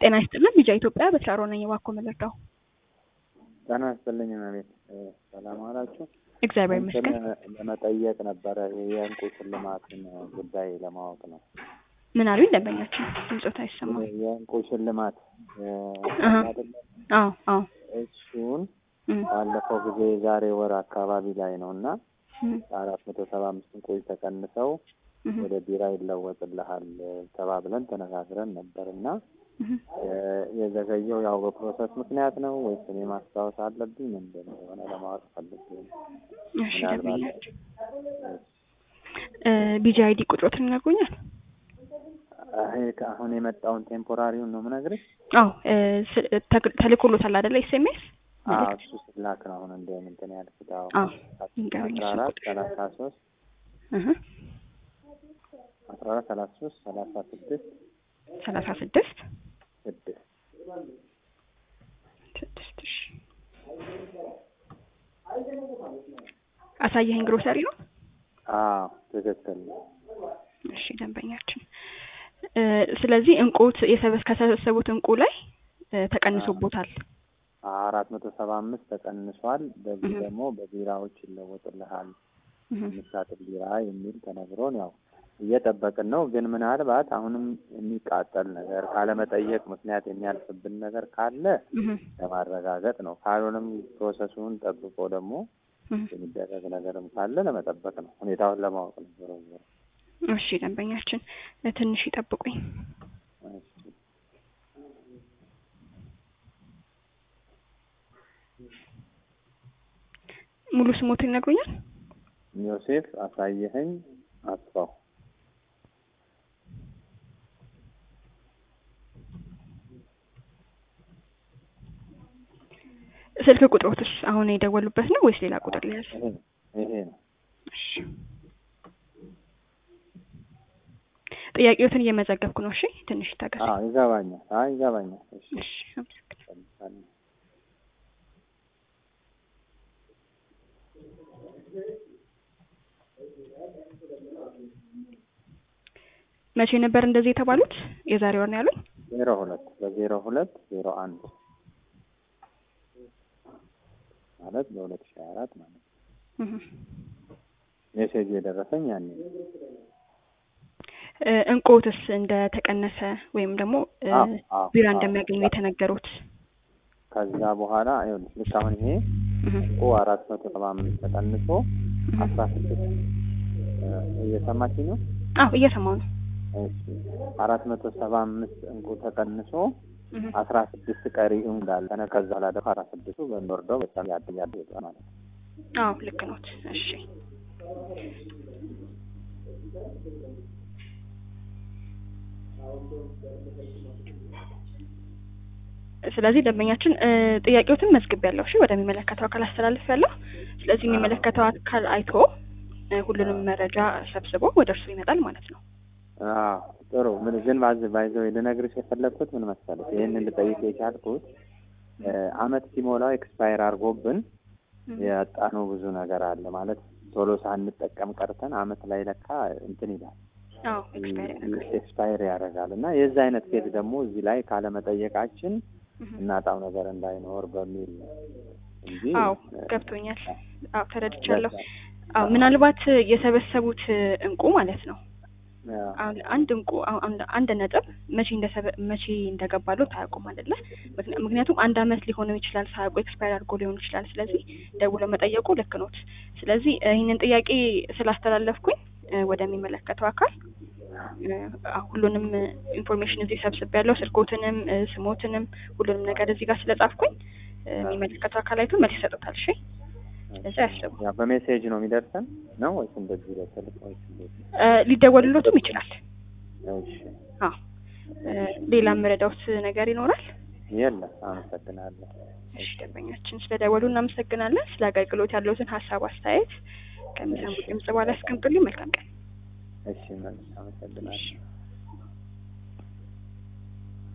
ጤና ይስጥልን ቢጃ ኢትዮጵያ በትራሮ ነኝ ባኮ መለዳው ጤና ይስጥልኝ ማለት ሰላም አላችሁ እግዚአብሔር ይመስገን ለመጠየቅ ነበር የእንቁ ሽልማትን ጉዳይ ለማወቅ ነው ምን አሉኝ ደንበኛችን ድምጾታ ይሰማል የእንቁ ሽልማት አዎ እሱን ባለፈው ጊዜ ዛሬ ወር አካባቢ ላይ ነውና 475 እንቁ ተቀንሰው ወደ ቢራ ይለወጥልሃል ተባብለን ተነጋግረን ነበርና የዘገየው ያው በፕሮሰስ ምክንያት ነው ወይስ እኔ ማስታወስ አለብኝ እንደሆነ ሆነ ለማወቅ ፈልጌ ነው። እሺ ደምኛችሁ ቢጂአይዲ ቁጥሩን ነግሩኛል? አሁን የመጣውን ቴምፖራሪውን ነው የምነግርሽ? አዎ ተልኮሎታል አይደል ኤስኤምኤስ? እሱ ስላክ ነው አሁን እንደምን እንትን ያልኩት። አዎ 1433 1433 36 አሳየኝ ግሮሰሪ ነው? ትክክል። እሺ ደንበኛችን ስለዚህ እንቁት ከሰበሰቡት እንቁ ላይ ተቀንሶቦታል 475 ተቀንሷል። በዚህ ደግሞ በቢራዎች ይለወጥልሃል ምሳጥል ቢራ የሚል ተነግሮን ያው እየጠበቅን ነው። ግን ምናልባት አሁንም የሚቃጠል ነገር ካለመጠየቅ ምክንያት የሚያልፍብን ነገር ካለ ለማረጋገጥ ነው። ካልሆነም ፕሮሰሱን ጠብቆ ደግሞ የሚደረግ ነገርም ካለ ለመጠበቅ ነው። ሁኔታውን ለማወቅ ነው። እሺ ደንበኛችን ትንሽ ይጠብቁኝ። ሙሉ ስሞትን ይነግሩኛል? ዮሴፍ አሳየኸኝ አጥፋው። ስልክ ቁጥሮትስ አሁን የደወሉበት ነው ወይስ ሌላ ቁጥር ሊያዝ? ይሄ ነው። እሺ ጥያቄዎትን እየመዘገብኩ ነው። እሺ ትንሽ ታገሱ። ይገባኛል። ይገባኛል። እሺ መቼ ነበር እንደዚህ የተባሉት? የዛሬ ወር ነው ያሉኝ? 02 ማለት በ2024 ማለት ነው። ሜሴጅ የደረሰኝ ያኔ እንቁትስ እንደተቀነሰ ወይም ደግሞ ቢራ እንደሚያገኙ የተነገሩት ከዛ በኋላ አይሆንም። ልክ አሁን ይሄ እንቁ 475 ተቀንሶ 16 እየሰማችኝ ነው? እየሰማሁ ነው። እሺ 475 እንቁ ተቀንሶ 16 ቀሪ እንዳለ ከዛ ላይ ደግሞ 16ቱ በእንወርደው በጣም ያድያል ማለት ነው። ልክ ነው። እሺ ስለዚህ ደንበኛችን ጥያቄዎትን መዝግቤያለሁ። እሺ ወደሚመለከተው አካል አስተላልፌያለሁ። ስለዚህ የሚመለከተው አካል አይቶ ሁሉንም መረጃ ሰብስቦ ወደ እርሱ ይመጣል ማለት ነው። ጥሩ። ምን ግን ባይዘው ልነግርሽ የፈለኩት ምን መሰለሽ፣ ይሄንን ልጠይቅ የቻልኩት አመት ሲሞላው ኤክስፓየር አድርጎብን ያጣነው ብዙ ነገር አለ ማለት ቶሎ ሳንጠቀም ቀርተን አመት ላይ ለካ እንትን ይላል ኤክስፓየር ያደርጋል እና የዛ አይነት ኬዝ ደግሞ እዚህ ላይ ካለመጠየቃችን እናጣው ነገር እንዳይኖር በሚል እንጂ ገብቶኛል። ተረድቻለሁ። ምናልባት የሰበሰቡት እንቁ ማለት ነው አንድ እንቁ አንድ ነጥብ መቼ እንደገባሉ ታውቁም አይደለ? ምክንያቱም አንድ አመት ሊሆነው ይችላል ሳያውቁ ኤክስፓየር አድርጎ ሊሆን ይችላል። ስለዚህ ደውለው መጠየቁ ልክ ነው። ስለዚህ ይሄንን ጥያቄ ስላስተላለፍኩኝ ወደሚመለከተው አካል ሁሉንም ኢንፎርሜሽን እዚህ ሰብስቤያለሁ። ስልኮትንም ስሞትንም ሁሉንም ነገር እዚህ ጋር ስለጻፍኩኝ የሚመለከተው አካል አይቶ መልስ ይሰጣል። እሺ ስለዚህ አስቡ። በሜሴጅ ነው የሚደርሰን ነው ወይስ እንደዚህ በስልክ ወይስ ሊደወልሎትም ይችላል? እሺ ሌላ መረዳውት ነገር ይኖራል? የለም። አመሰግናለሁ። እሺ ደንበኛችን ስለደወሉ እናመሰግናለን። ስለ አገልግሎት ያለዎትን ሀሳብ አስተያየት ከሚሰሙት ድምጽ በኋላ አስቀምጡልኝ። መልካም ቀን። እሺ አመሰግናለሁ።